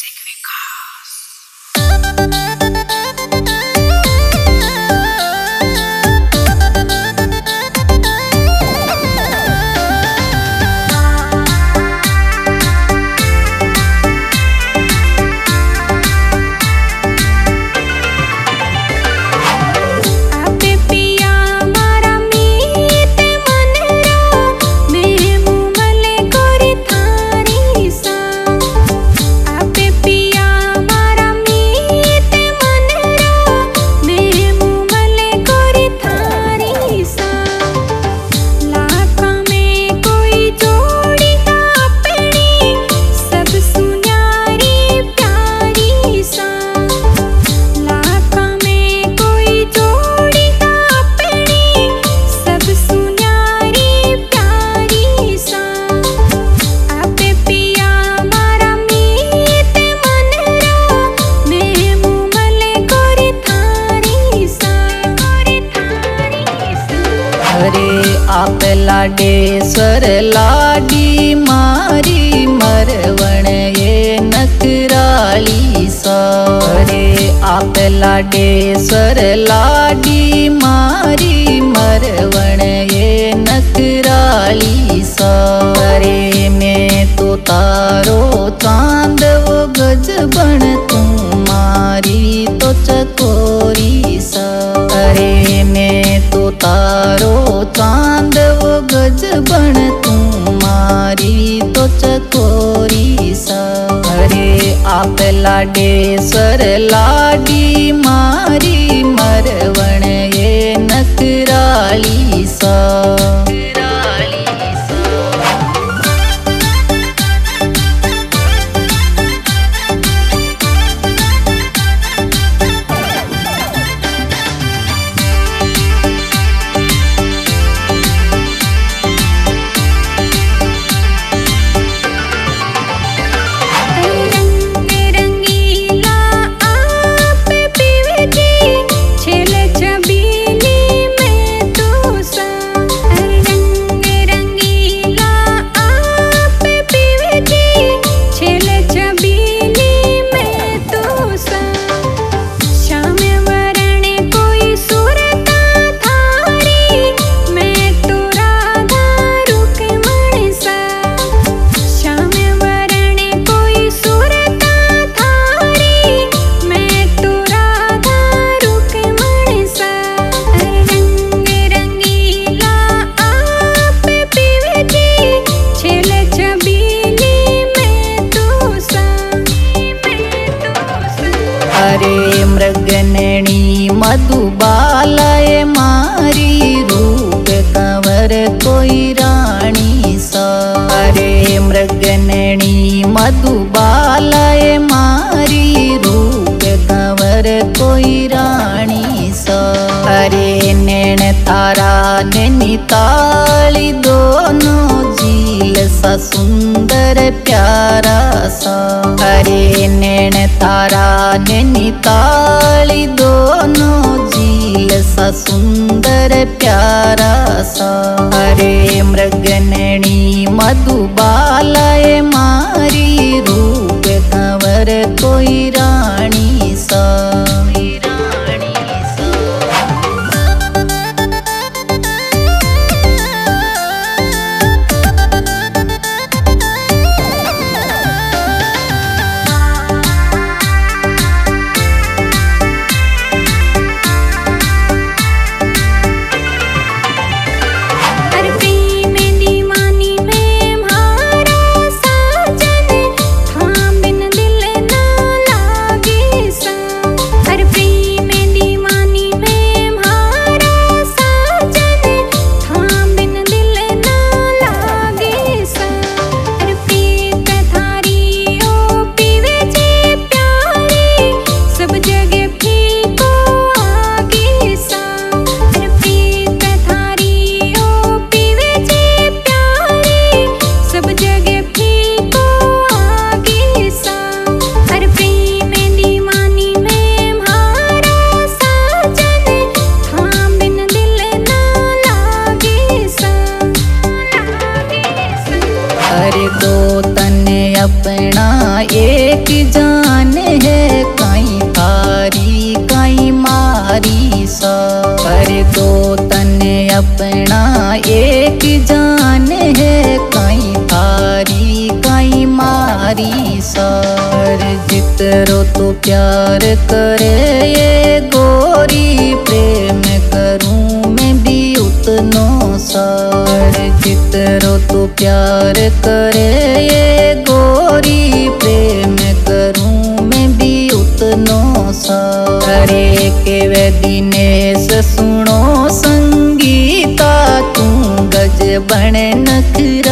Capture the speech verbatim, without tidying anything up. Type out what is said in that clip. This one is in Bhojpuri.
आप लाडेश्वर लाडी मारी मरवण ये नकराली सा। रे आप लाडेश्वर लाडी मारी मरवण ये नकराली सा। रे मैं तो तारो चांद वो गज बन तुम्हारी तो चकोरी सा। रे मैं तो तारो चांद वो गज बन तुम्हारी तो चकोरी सा। रे आप लाडेश्वर लाडी मारी मरवण ये नकराली सा। अरे मृगनणी मधुबालाए मारी रूप कंवर कोई रानी सा। अरे मृगनणी मधुबालाए मारी रूप कंवर कोई रानी सा। अरे नैन तारा नैनीताली दोनों झील सा सुंदर प्यारा सा। अरे नैन तारा नैनीताली दोनों झील सा सुंदर प्यारा सा। अरे मृगनणी मधुबालाए मारी रूप कंवर कोई रानी सा। अपना एक जान सार जितरो तो प्यार करे ये गोरी प्रेम करूं मैं भी उतनो सार जितरो तो प्यार करे ये गोरी प्रेम करूं मैं भी उतनो सारे के वे दिनेश सुनो संगीता तू गज बण नखरा